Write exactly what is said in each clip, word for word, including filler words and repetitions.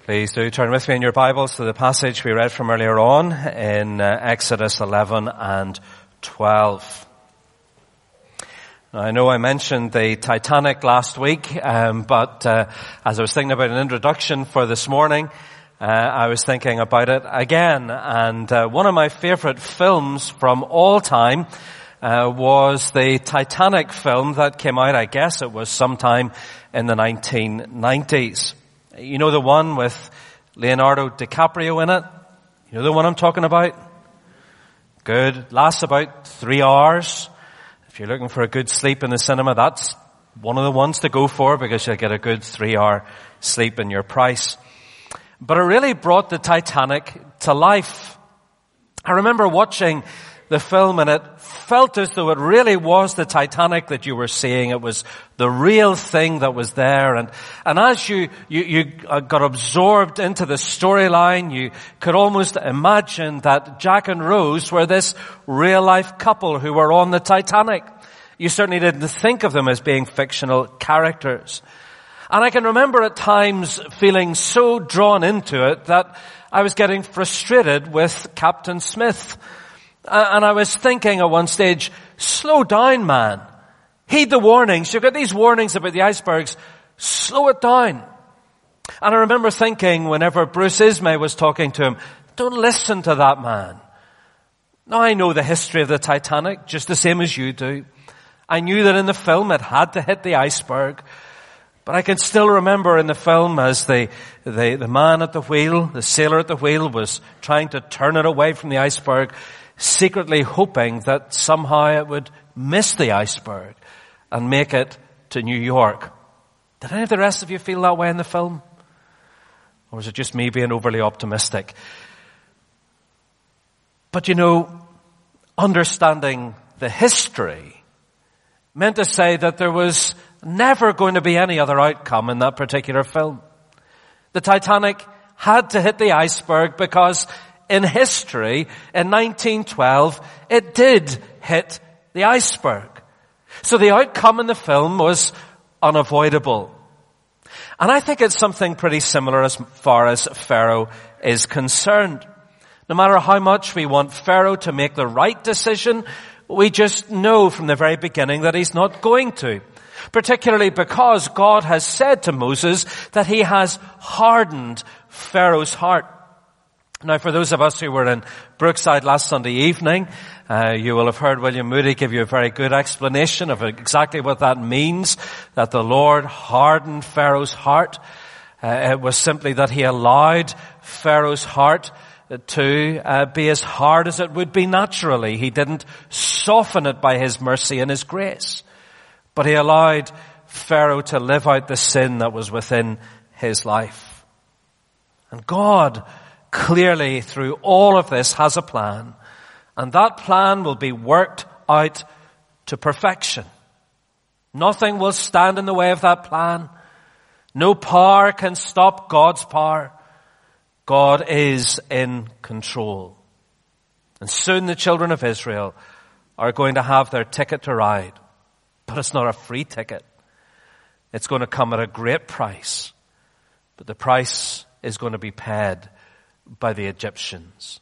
Please do turn with me in your Bibles to the passage we read from earlier on in uh, Exodus eleven and twelve. Now, I know I mentioned the Titanic last week, um, but uh, as I was thinking about an introduction for this morning, uh, I was thinking about it again. And uh, one of my favorite films from all time uh, was the Titanic film that came out, I guess it was sometime in the nineteen nineties. You know the one with Leonardo DiCaprio in it? You know the one I'm talking about? Good. Lasts about three hours. If you're looking for a good sleep in the cinema, that's one of the ones to go for because you'll get a good three-hour sleep in your price. But it really brought the Titanic to life. I remember watching the film and it felt as though it really was the Titanic that you were seeing. It was the real thing that was there. And, and as you, you, you got absorbed into the storyline, you could almost imagine that Jack and Rose were this real life couple who were on the Titanic. You certainly didn't think of them as being fictional characters. And I can remember at times feeling so drawn into it that I was getting frustrated with Captain Smith. And I was thinking at one stage, slow down, man. Heed the warnings. You've got these warnings about the icebergs. Slow it down. And I remember thinking whenever Bruce Ismay was talking to him, don't listen to that man. Now I know the history of the Titanic just the same as you do. I knew that in the film it had to hit the iceberg. But I can still remember in the film as the, the, the man at the wheel, the sailor at the wheel was trying to turn it away from the iceberg, secretly hoping that somehow it would miss the iceberg and make it to New York. Did any of the rest of you feel that way in the film? Or was it just me being overly optimistic? But you know, understanding the history meant to say that there was never going to be any other outcome in that particular film. The Titanic had to hit the iceberg because in history, in nineteen twelve, it did hit the iceberg. So the outcome in the film was unavoidable. And I think it's something pretty similar as far as Pharaoh is concerned. No matter how much we want Pharaoh to make the right decision, we just know from the very beginning that he's not going to. Particularly because God has said to Moses that he has hardened Pharaoh's heart. Now, for those of us who were in Brookside last Sunday evening, uh, you will have heard William Moody give you a very good explanation of exactly what that means, that the Lord hardened Pharaoh's heart. Uh, it was simply that he allowed Pharaoh's heart to uh, be as hard as it would be naturally. He didn't soften it by his mercy and his grace, but he allowed Pharaoh to live out the sin that was within his life. And God clearly, through all of this, has a plan. And that plan will be worked out to perfection. Nothing will stand in the way of that plan. No power can stop God's power. God is in control. And soon the children of Israel are going to have their ticket to ride. But it's not a free ticket. It's going to come at a great price. But the price is going to be paid by the Egyptians.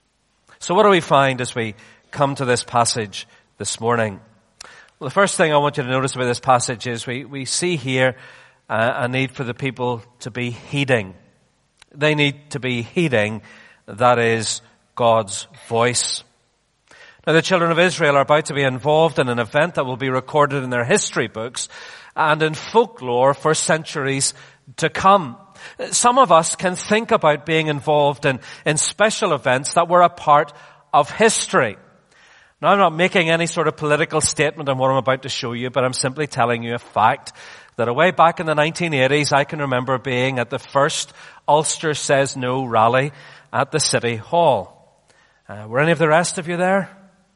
So what do we find as we come to this passage this morning? Well, the first thing I want you to notice about this passage is we, we see here uh, a need for the people to be heeding. They need to be heeding, that is, God's voice. Now, the children of Israel are about to be involved in an event that will be recorded in their history books and in folklore for centuries to come. Some of us can think about being involved in, in special events that were a part of history. Now, I'm not making any sort of political statement on what I'm about to show you, but I'm simply telling you a fact that away back in the nineteen eighties, I can remember being at the first Ulster Says No rally at the City Hall. Uh, were any of the rest of you there?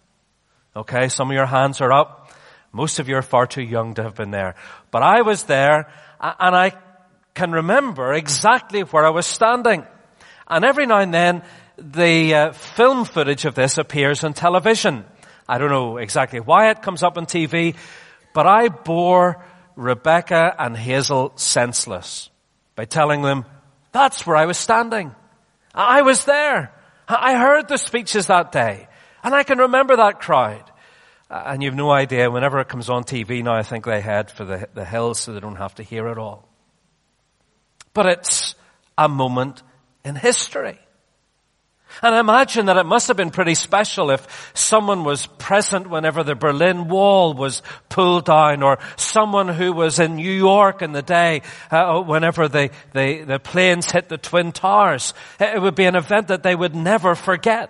Okay, some of your hands are up. Most of you are far too young to have been there. But I was there, and I can remember exactly where I was standing. And every now and then, the uh, film footage of this appears on television. I don't know exactly why it comes up on T V, but I bore Rebecca and Hazel senseless by telling them, That's where I was standing. I was there. I heard the speeches that day. And I can remember that crowd. And you've no idea, whenever it comes on T V now, I think they head for the, the hills so they don't have to hear it all. But it's a moment in history. And I imagine that it must have been pretty special if someone was present whenever the Berlin Wall was pulled down, or someone who was in New York in the day uh, whenever the, the, the planes hit the Twin Towers. It would be an event that they would never forget.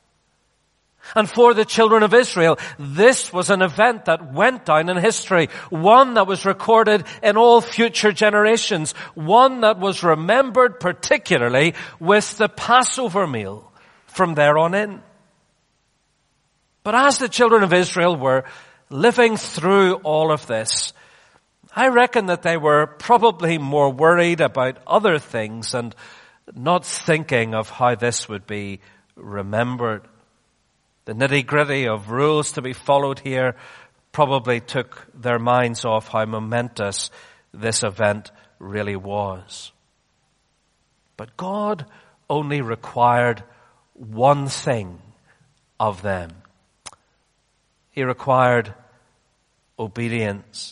And for the children of Israel, this was an event that went down in history, one that was recorded in all future generations, one that was remembered particularly with the Passover meal from there on in. But as the children of Israel were living through all of this, I reckon that they were probably more worried about other things and not thinking of how this would be remembered. The nitty-gritty of rules to be followed here probably took their minds off how momentous this event really was. But God only required one thing of them. He required obedience.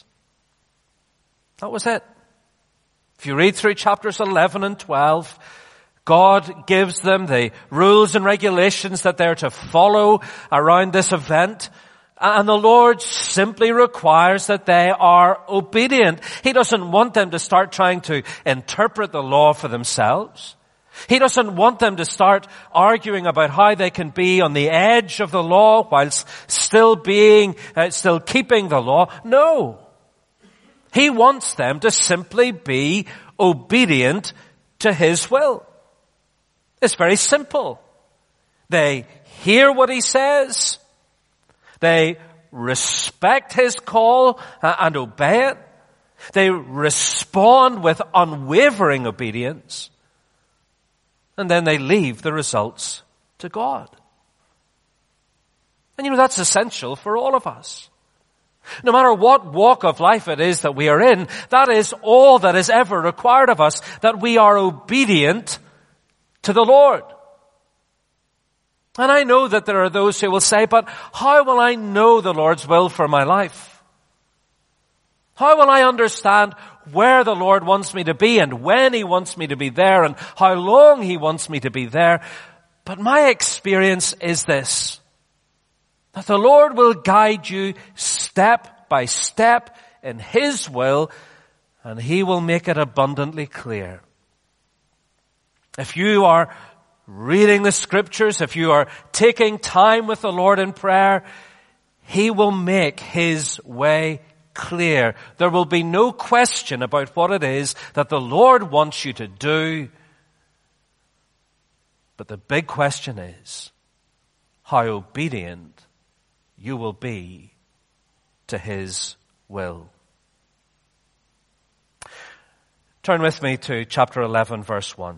That was it. If you read through chapters eleven and twelve, God gives them the rules and regulations that they're to follow around this event. And the Lord simply requires that they are obedient. He doesn't want them to start trying to interpret the law for themselves. He doesn't want them to start arguing about how they can be on the edge of the law whilst still being, uh, still keeping the law. No. He wants them to simply be obedient to His will. It's very simple. They hear what He says. They respect His call and obey it. They respond with unwavering obedience. And then they leave the results to God. And you know, that's essential for all of us. No matter what walk of life it is that we are in, that is all that is ever required of us, that we are obedient to the Lord. And I know that there are those who will say, but how will I know the Lord's will for my life? How will I understand where the Lord wants me to be and when He wants me to be there and how long He wants me to be there? But my experience is this, that the Lord will guide you step by step in His will, and He will make it abundantly clear. If you are reading the Scriptures, if you are taking time with the Lord in prayer, He will make His way clear. There will be no question about what it is that the Lord wants you to do. But the big question is how obedient you will be to His will. Turn with me to chapter eleven, verse one.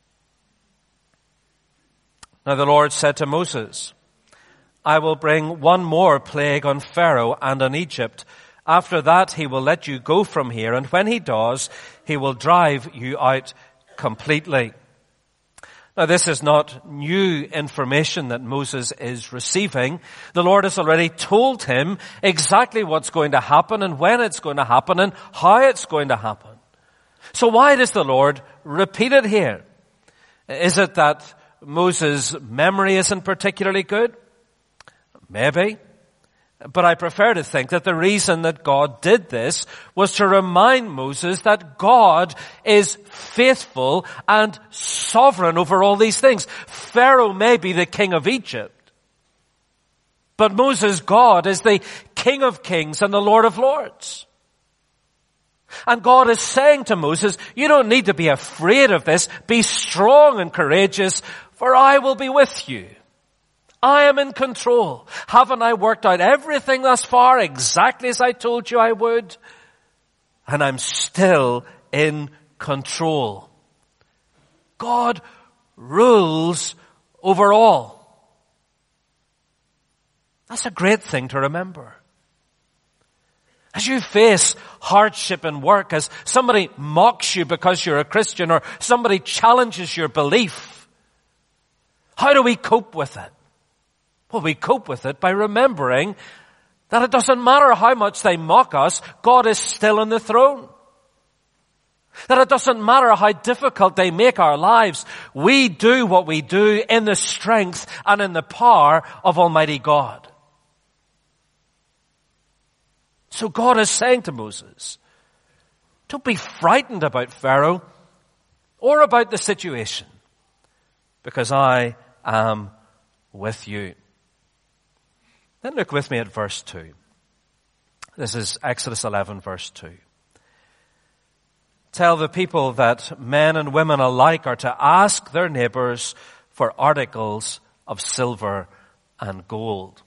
Now the Lord said to Moses, I will bring one more plague on Pharaoh and on Egypt. After that, he will let you go from here, and when he does, he will drive you out completely. Now, this is not new information that Moses is receiving. The Lord has already told him exactly what's going to happen and when it's going to happen and how it's going to happen. So why does the Lord repeat it here? Is it that Moses' memory isn't particularly good? Maybe. But I prefer to think that the reason that God did this was to remind Moses that God is faithful and sovereign over all these things. Pharaoh may be the king of Egypt, but Moses' God is the King of Kings and the Lord of Lords. And God is saying to Moses, you don't need to be afraid of this. Be strong and courageous, for I will be with you. I am in control. Haven't I worked out everything thus far exactly as I told you I would? And I'm still in control. God rules over all. That's a great thing to remember. As you face hardship in work, as somebody mocks you because you're a Christian, or somebody challenges your belief, how do we cope with it? Well, we cope with it by remembering that it doesn't matter how much they mock us, God is still on the throne. That it doesn't matter how difficult they make our lives, we do what we do in the strength and in the power of Almighty God. So God is saying to Moses, don't be frightened about Pharaoh or about the situation, because I am with you. Then look with me at verse two. This is Exodus eleven, verse two. Tell the people that men and women alike are to ask their neighbors for articles of silver and gold.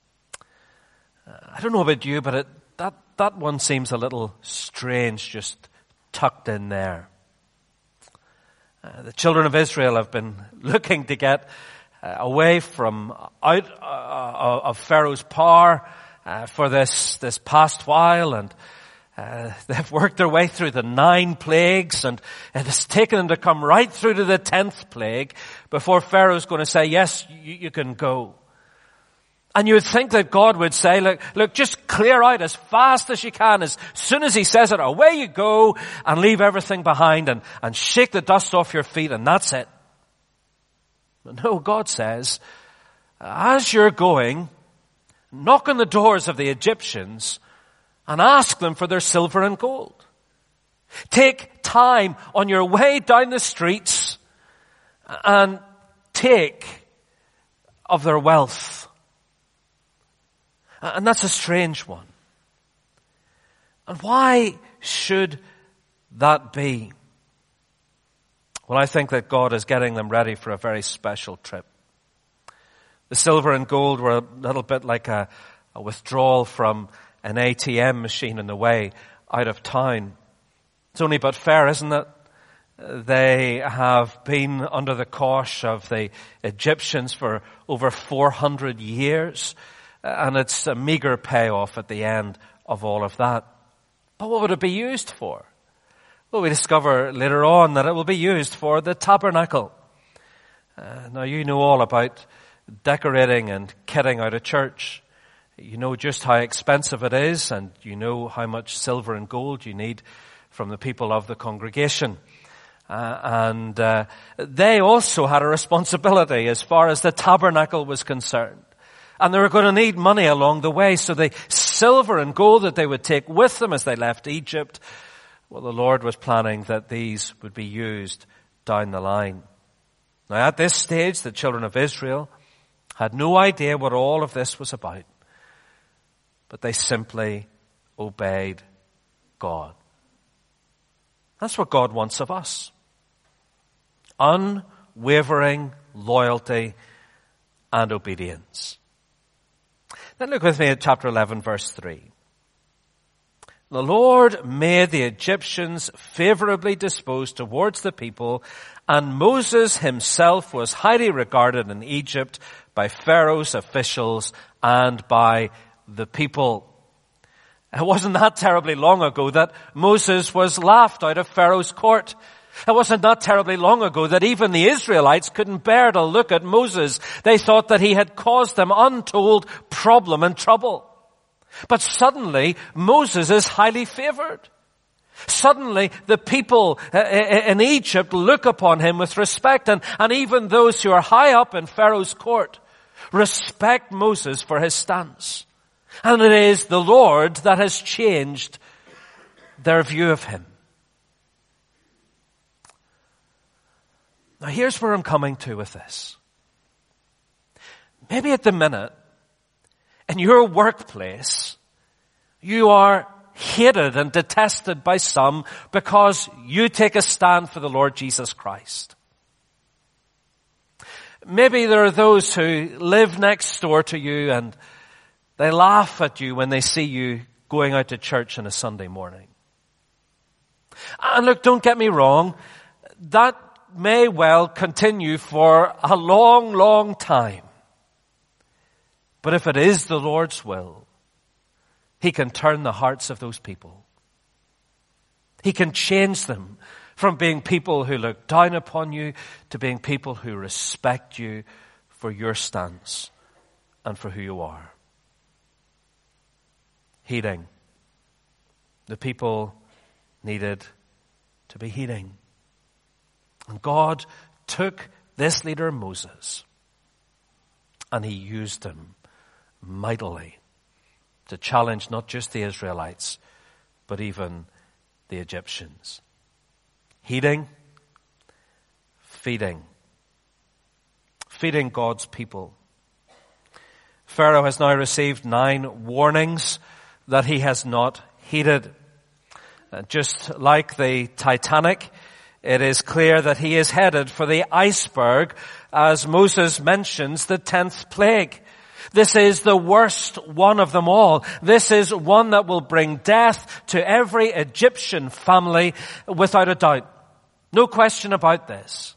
I don't know about you, but it, that, that one seems a little strange, just tucked in there. Uh, the children of Israel have been looking to get uh, away from out uh, of Pharaoh's power uh, for this, this past while, and Uh, they've worked their way through the nine plagues, and it has taken them to come right through to the tenth plague before Pharaoh's going to say, yes, you, you can go. And you would think that God would say, look, look, just clear out as fast as you can. As soon as he says it, away you go, and leave everything behind, and, and shake the dust off your feet, and that's it. But no, God says, as you're going, knock on the doors of the Egyptians and ask them for their silver and gold. Take time on your way down the streets and take of their wealth. And that's a strange one. And why should that be? Well, I think that God is getting them ready for a very special trip. The silver and gold were a little bit like a, a withdrawal from an A T M machine on the way out of town. It's only but fair, isn't it? They have been under the cosh of the Egyptians for over four hundred years, and it's a meager payoff at the end of all of that. But what would it be used for? Well, we discover later on that it will be used for the tabernacle. Uh, now, you know all about decorating and kitting out a church. You know just how expensive it is, and you know how much silver and gold you need from the people of the congregation. Uh, and uh, they also had a responsibility as far as the tabernacle was concerned. And they were going to need money along the way, so the silver and gold that they would take with them as they left Egypt, well, the Lord was planning that these would be used down the line. Now, at this stage, the children of Israel had no idea what all of this was about. But they simply obeyed God. That's what God wants of us. Unwavering loyalty and obedience. Then look with me at chapter eleven, verse three. The Lord made the Egyptians favorably disposed towards the people, and Moses himself was highly regarded in Egypt by Pharaoh's officials and by the people. It wasn't that terribly long ago that Moses was laughed out of Pharaoh's court. It wasn't that terribly long ago that even the Israelites couldn't bear to look at Moses. They thought that he had caused them untold problem and trouble. But suddenly, Moses is highly favored. Suddenly, the people in Egypt look upon him with respect, and, and even those who are high up in Pharaoh's court respect Moses for his stance. And it is the Lord that has changed their view of him. Now here's where I'm coming to with this. Maybe at the minute, in your workplace, you are hated and detested by some because you take a stand for the Lord Jesus Christ. Maybe there are those who live next door to you and they laugh at you when they see you going out to church on a Sunday morning. And look, don't get me wrong, that may well continue for a long, long time. But if it is the Lord's will, He can turn the hearts of those people. He can change them from being people who look down upon you to being people who respect you for your stance and for who you are. Heeding. The people needed to be heeding. And God took this leader Moses and he used him mightily to challenge not just the Israelites, but even the Egyptians. Heeding, feeding. Feeding God's people. Pharaoh has now received nine warnings that he has not heeded. Uh, just like the Titanic, it is clear that he is headed for the iceberg as Moses mentions the tenth plague. This is the worst one of them all. This is one that will bring death to every Egyptian family without a doubt. No question about this.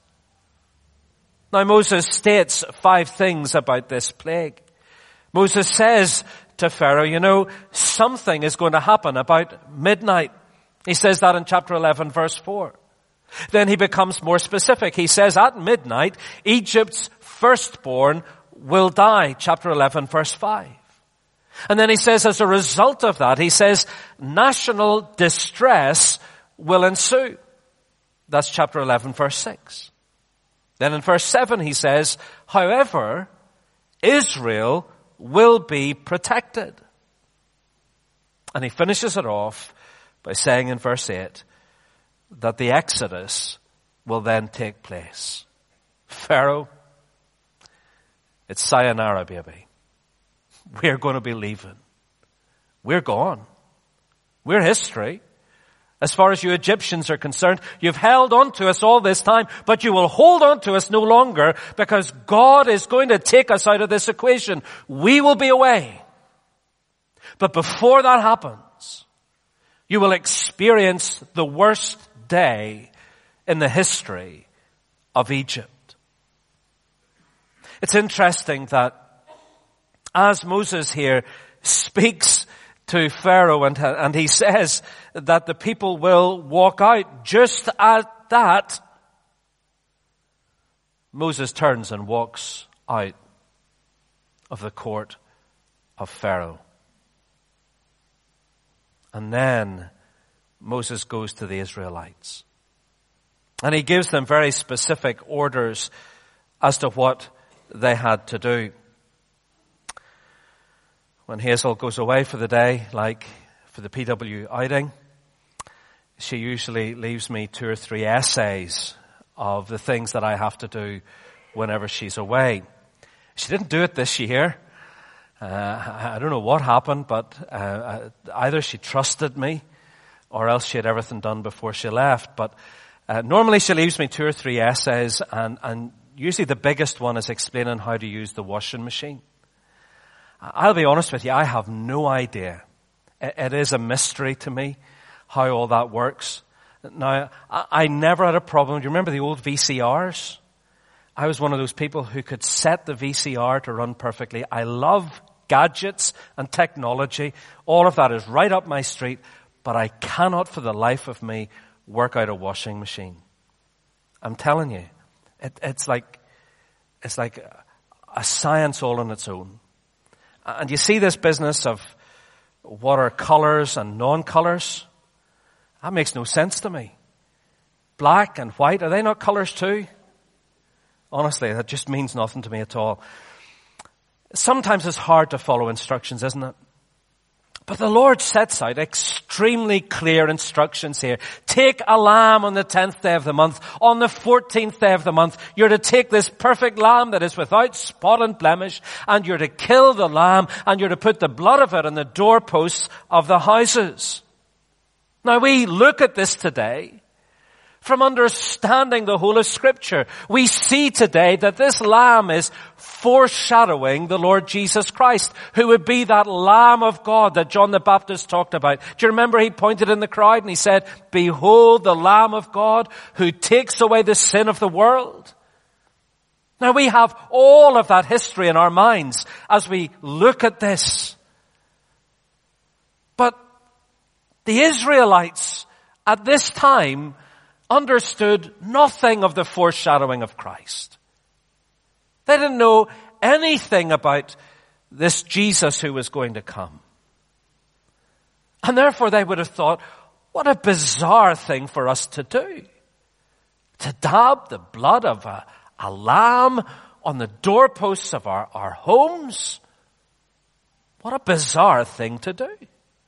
Now Moses states five things about this plague. Moses says to Pharaoh, you know, something is going to happen about midnight. He says that in chapter eleven, verse four. Then he becomes more specific. He says at midnight, Egypt's firstborn will die. Chapter eleven, verse five. And then he says as a result of that, he says national distress will ensue. That's chapter eleven, verse six. Then in verse seven he says, however, Israel will be protected. And he finishes it off by saying in verse eight that the Exodus will then take place. Pharaoh, it's sayonara, baby. We're going to be leaving. We're gone. We're history. As far as you Egyptians are concerned, you've held on to us all this time, but you will hold on to us no longer because God is going to take us out of this equation. We will be away. But before that happens, you will experience the worst day in the history of Egypt. It's interesting that as Moses here speaks to Pharaoh and, and he says that the people will walk out, just at that, Moses turns and walks out of the court of Pharaoh. And then Moses goes to the Israelites. And he gives them very specific orders as to what they had to do. When Hazel goes away for the day, like for the P W outing, she usually leaves me two or three essays of the things that I have to do whenever she's away. She didn't do it this year. Uh, I don't know what happened, but uh, either she trusted me or else she had everything done before she left. But uh, normally she leaves me two or three essays, and, and usually the biggest one is explaining how to use the washing machine. I'll be honest with you, I have no idea. It is a mystery to me how all that works. Now, I never had a problem. Do you remember the old V C Rs? I was one of those people who could set the V C R to run perfectly. I love gadgets and technology. All of that is right up my street, but I cannot for the life of me work out a washing machine. I'm telling you, it, it's like, it's like a science all on its own. And you see this business of what are colors and non-colors? That makes no sense to me. Black and white, are they not colors too? Honestly, that just means nothing to me at all. Sometimes it's hard to follow instructions, isn't it? But the Lord sets out extremely clear instructions here. Take a lamb on the tenth day of the month. On the fourteenth day of the month, you're to take this perfect lamb that is without spot and blemish, and you're to kill the lamb, and you're to put the blood of it on the doorposts of the houses. Now we look at this today from understanding the whole of Scripture. We see today that this lamb is foreshadowing the Lord Jesus Christ, who would be that Lamb of God that John the Baptist talked about. Do you remember he pointed in the crowd and he said, "Behold the Lamb of God who takes away the sin of the world." Now we have all of that history in our minds as we look at this. But the Israelites at this time understood nothing of the foreshadowing of Christ. They didn't know anything about this Jesus who was going to come. And therefore they would have thought, what a bizarre thing for us to do. To dab the blood of a, a lamb on the doorposts of our, our homes. What a bizarre thing to do.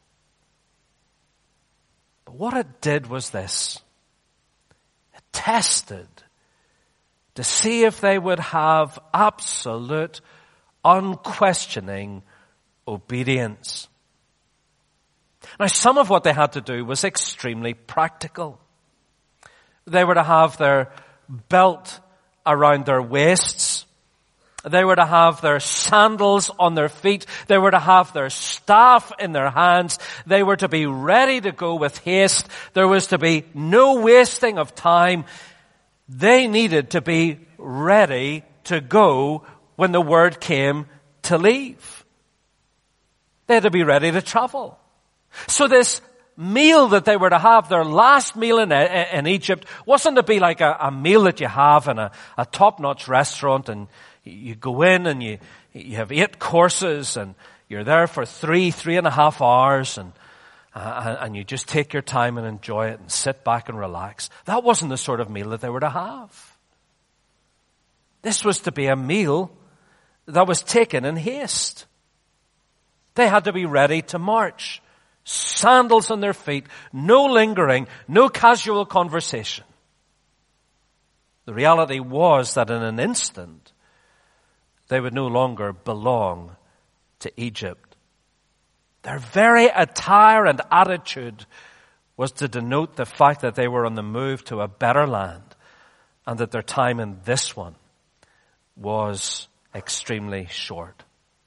But what it did was this. It tested to see if they would have absolute, unquestioning obedience. Now, some of what they had to do was extremely practical. They were to have their belt around their waists. They were to have their sandals on their feet. They were to have their staff in their hands. They were to be ready to go with haste. There was to be no wasting of time. They needed to be ready to go when the word came to leave. They had to be ready to travel. So this meal that they were to have, their last meal in, in Egypt, wasn't to be like a, a meal that you have in a, a top-notch restaurant and you go in and you, you have eight courses and you're there for three, three and a half hours and, uh, and you just take your time and enjoy it and sit back and relax. That wasn't the sort of meal that they were to have. This was to be a meal that was taken in haste. They had to be ready to march. Sandals on their feet, no lingering, no casual conversation. The reality was that in an instant, they would no longer belong to Egypt. Their very attire and attitude was to denote the fact that they were on the move to a better land and that their time in this one was extremely short.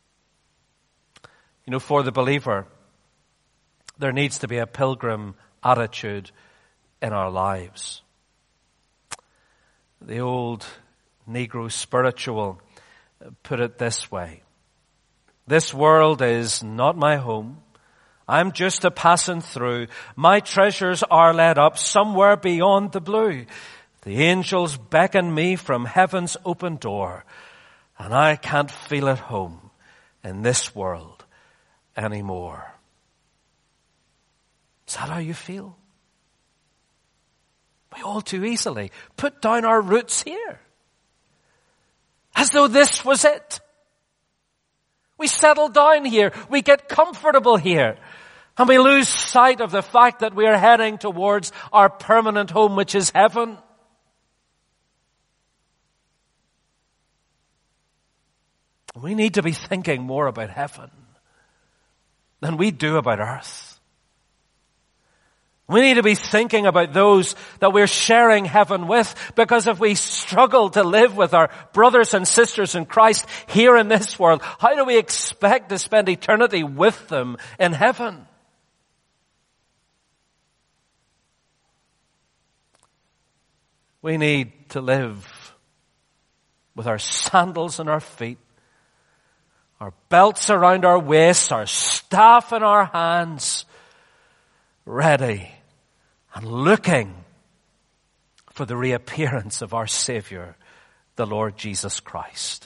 You know, for the believer, there needs to be a pilgrim attitude in our lives. The old Negro spiritual put it this way. This world is not my home. I'm just a passing through. My treasures are laid up somewhere beyond the blue. The angels beckon me from heaven's open door, and I can't feel at home in this world anymore. Is that how you feel? We all too easily put down our roots here. As though this was it. We settle down here. We get comfortable here. And we lose sight of the fact that we are heading towards our permanent home, which is heaven. We need to be thinking more about heaven than we do about earth. We need to be thinking about those that we're sharing heaven with, because if we struggle to live with our brothers and sisters in Christ here in this world, how do we expect to spend eternity with them in heaven? We need to live with our sandals on our feet, our belts around our waists, our staff in our hands, ready and looking for the reappearance of our Savior, the Lord Jesus Christ.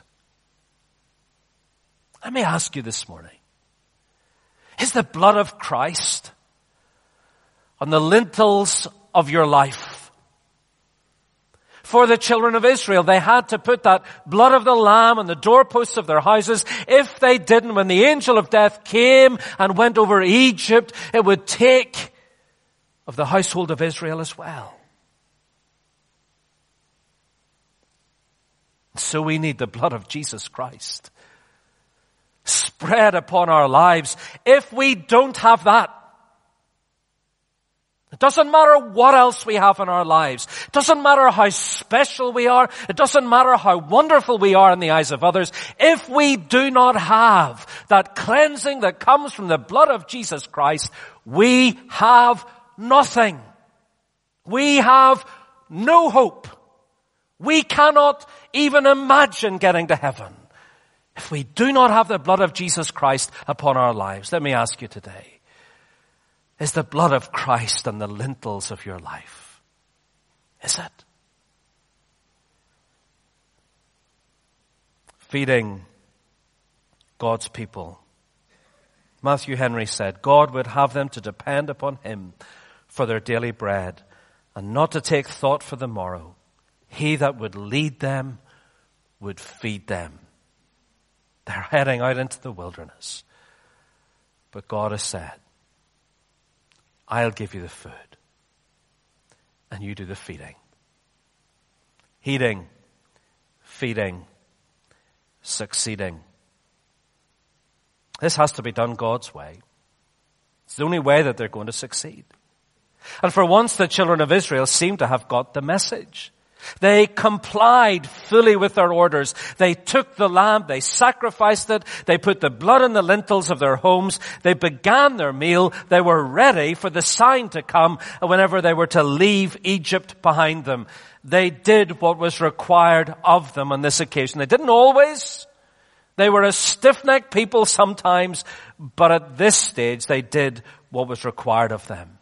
Let me ask you this morning, is the blood of Christ on the lintels of your life? For the children of Israel, they had to put that blood of the lamb on the doorposts of their houses. If they didn't, when the angel of death came and went over Egypt, it would take of the household of Israel as well. So we need the blood of Jesus Christ spread upon our lives. If we don't have that, it doesn't matter what else we have in our lives. It doesn't matter how special we are. It doesn't matter how wonderful we are in the eyes of others. If we do not have that cleansing that comes from the blood of Jesus Christ, we have nothing. We have no hope. We cannot even imagine getting to heaven if we do not have the blood of Jesus Christ upon our lives. Let me ask you today, is the blood of Christ on the lintels of your life? Is it? Feeding God's people. Matthew Henry said, God would have them to depend upon him for their daily bread and not to take thought for the morrow. He that would lead them would feed them. They're heading out into the wilderness. But God has said, I'll give you the food and you do the feeding. Heeding, feeding, succeeding. This has to be done God's way. It's the only way that they're going to succeed. And for once the children of Israel seem to have got the message. They complied fully with their orders. They took the lamb, they sacrificed it, they put the blood on the lintels of their homes, they began their meal, they were ready for the sign to come whenever they were to leave Egypt behind them. They did what was required of them on this occasion. They didn't always. They were a stiff-necked people sometimes, but at this stage they did what was required of them.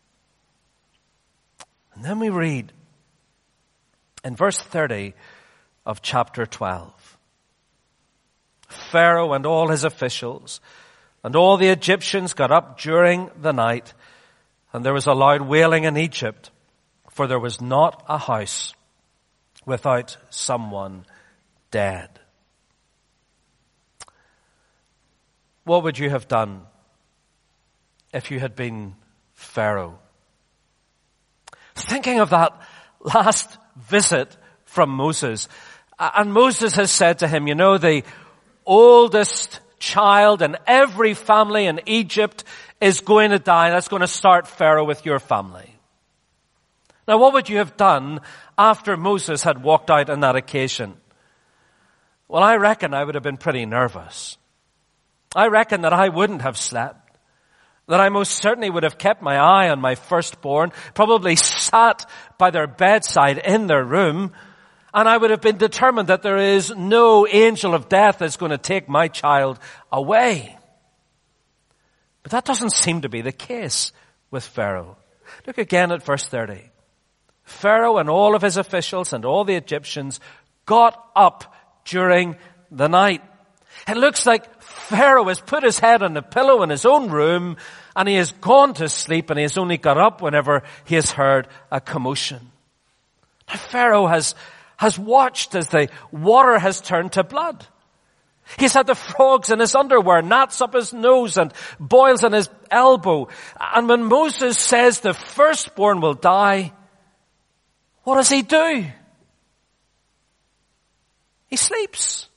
And then we read in verse thirty of chapter twelve, Pharaoh and all his officials and all the Egyptians got up during the night, and there was a loud wailing in Egypt, for there was not a house without someone dead. What would you have done if you had been Pharaoh? Thinking of that last visit from Moses. And Moses has said to him, you know, the oldest child in every family in Egypt is going to die. That's going to start Pharaoh with your family. Now, what would you have done after Moses had walked out on that occasion? Well, I reckon I would have been pretty nervous. I reckon that I wouldn't have slept. That I most certainly would have kept my eye on my firstborn, probably sat by their bedside in their room, and I would have been determined that there is no angel of death that's going to take my child away. But that doesn't seem to be the case with Pharaoh. Look again at verse thirty. Pharaoh and all of his officials and all the Egyptians got up during the night. It looks like Pharaoh has put his head on the pillow in his own room and he has gone to sleep, and he has only got up whenever he has heard a commotion. Now Pharaoh has, has watched as the water has turned to blood. He's had the frogs in his underwear, gnats up his nose and boils in his elbow. And when Moses says the firstborn will die, what does he do? He sleeps.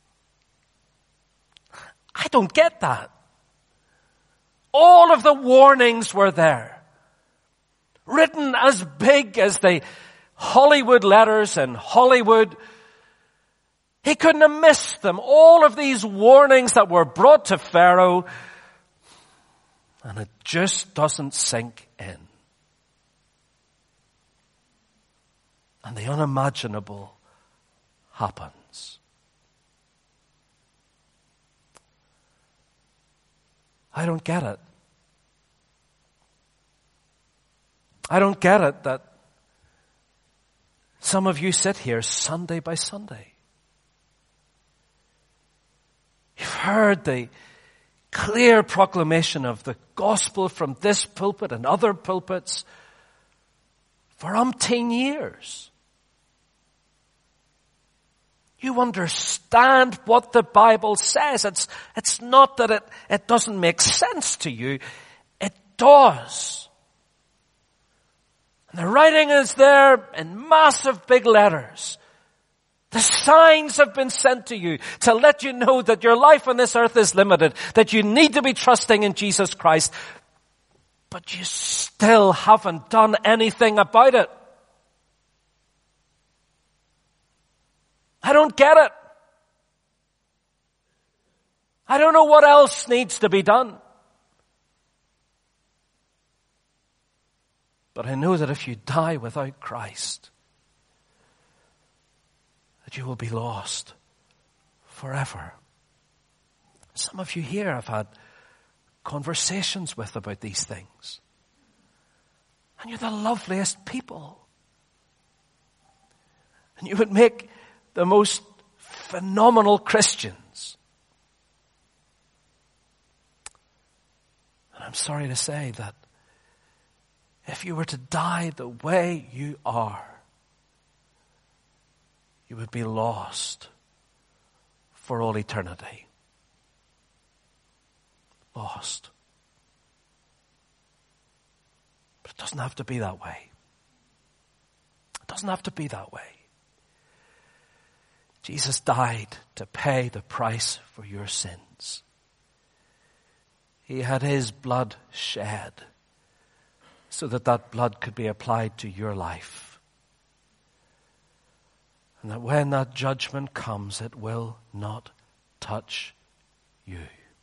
I don't get that. All of the warnings were there, written as big as the Hollywood letters in Hollywood. He couldn't have missed them. All of these warnings that were brought to Pharaoh, and it just doesn't sink in. And the unimaginable happens. I don't get it. I don't get it that some of you sit here Sunday by Sunday. You've heard the clear proclamation of the gospel from this pulpit and other pulpits for umpteen years. You understand what the Bible says. It's, it's not that it, it doesn't make sense to you. It does. And the writing is there in massive big letters. The signs have been sent to you to let you know that your life on this earth is limited, that you need to be trusting in Jesus Christ, but you still haven't done anything about it. I don't get it. I don't know what else needs to be done. But I know that if you die without Christ, that you will be lost forever. Some of you here have had conversations with about these things. And you're the loveliest people. And you would make the most phenomenal Christians. And I'm sorry to say that if you were to die the way you are, you would be lost for all eternity. Lost. But it doesn't have to be that way. It doesn't have to be that way. Jesus died to pay the price for your sins. He had his blood shed so that that blood could be applied to your life. And that when that judgment comes, it will not touch you.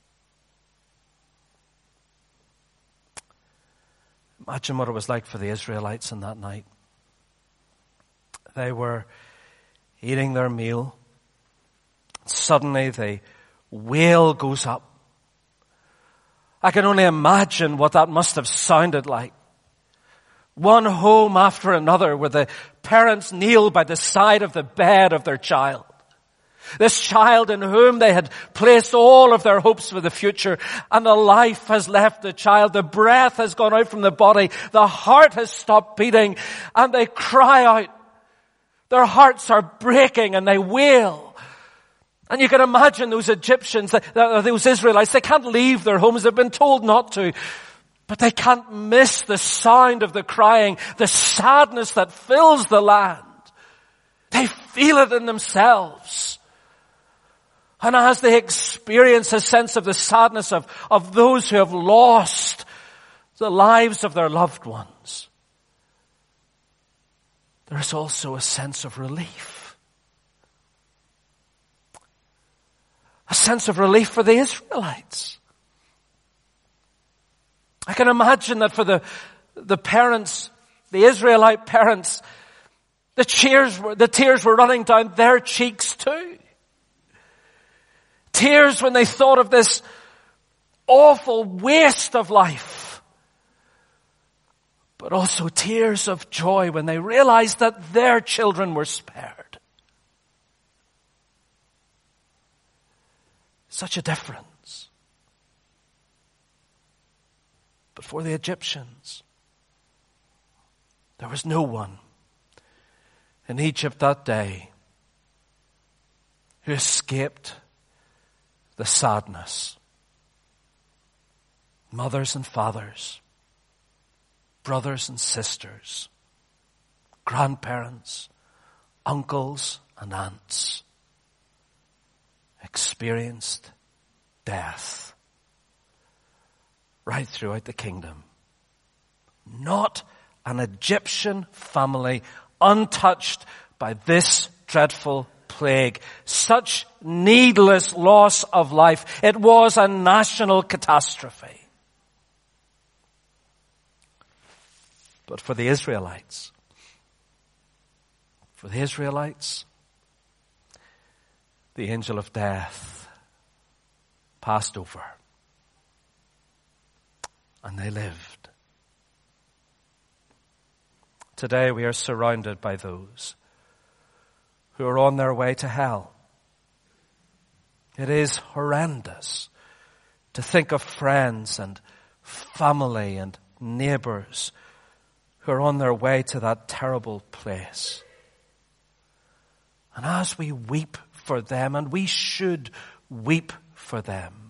Imagine what it was like for the Israelites on that night. They were eating their meal. Suddenly the wail goes up. I can only imagine what that must have sounded like. One home after another where the parents kneel by the side of the bed of their child. This child in whom they had placed all of their hopes for the future, and the life has left the child. The breath has gone out from the body. The heart has stopped beating, and they cry out. Their hearts are breaking and they wail. And you can imagine those Egyptians, those Israelites, they can't leave their homes. They've been told not to. But they can't miss the sound of the crying, the sadness that fills the land. They feel it in themselves. And as they experience a sense of the sadness of, of those who have lost the lives of their loved ones, there is also a sense of relief. A sense of relief for the Israelites. I can imagine that for the, the parents, the Israelite parents, the tears were, the tears were running down their cheeks too. Tears when they thought of this awful waste of life. But also tears of joy when they realized that their children were spared. Such a difference. But for the Egyptians, there was no one in Egypt that day who escaped the sadness. Mothers and fathers, brothers and sisters, grandparents, uncles and aunts experienced death right throughout the kingdom. Not an Egyptian family untouched by this dreadful plague. Such needless loss of life. It was a national catastrophe. But for the Israelites, for the Israelites, the angel of death passed over. And they lived. Today we are surrounded by those who are on their way to hell. It is horrendous to think of friends and family and neighbors who are on their way to that terrible place. And as we weep for them, and we should weep for them,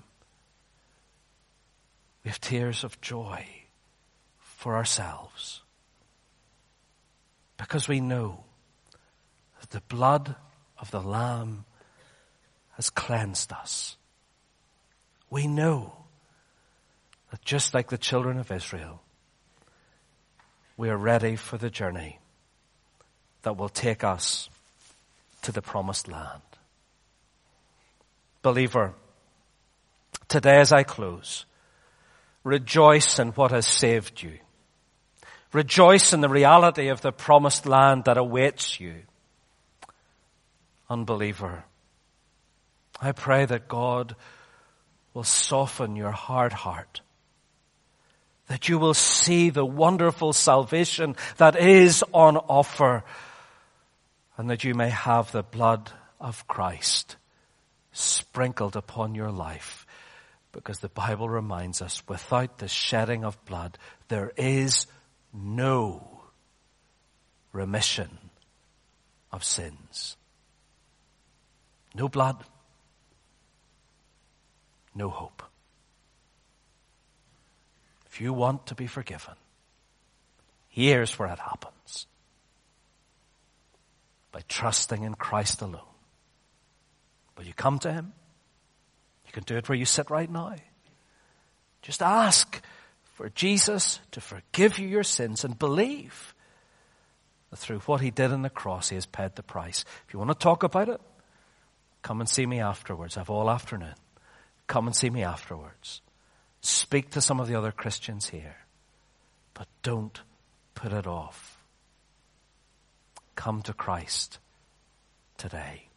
we have tears of joy for ourselves. Because we know that the blood of the Lamb has cleansed us. We know that just like the children of Israel, we are ready for the journey that will take us to the promised land. Believer, today as I close, rejoice in what has saved you. Rejoice in the reality of the promised land that awaits you. Unbeliever, I pray that God will soften your hard heart. That you will see the wonderful salvation that is on offer, and that you may have the blood of Christ sprinkled upon your life. Because the Bible reminds us, without the shedding of blood, there is no remission of sins. No blood, no hope. If you want to be forgiven, here's where it happens. By trusting in Christ alone. Will you come to him? You can do it where you sit right now. Just ask for Jesus to forgive you your sins and believe that through what he did on the cross, he has paid the price. If you want to talk about it, come and see me afterwards. I have all afternoon. Come and see me afterwards. Speak to some of the other Christians here. But don't put it off. Come to Christ today.